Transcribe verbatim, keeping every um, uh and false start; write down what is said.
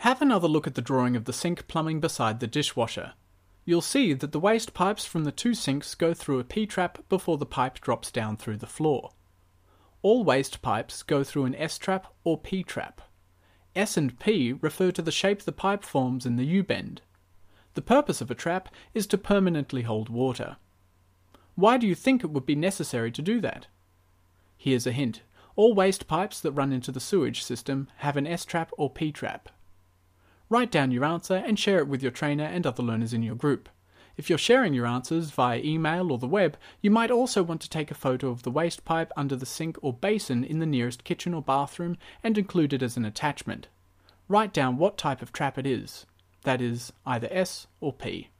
Have another look at the drawing of the sink plumbing beside the dishwasher. You'll see that the waste pipes from the two sinks go through a P-trap before the pipe drops down through the floor. All waste pipes go through an S-trap or P-trap. S and P refer to the shape the pipe forms in the U-bend. The purpose of a trap is to permanently hold water. Why do you think it would be necessary to do that? Here's a hint. All waste pipes that run into the sewage system have an S-trap or P-trap. Write down your answer and share it with your trainer and other learners in your group. If you're sharing your answers via email or the web, you might also want to take a photo of the waste pipe under the sink or basin in the nearest kitchen or bathroom and include it as an attachment. Write down what type of trap it is. That is, either S or P.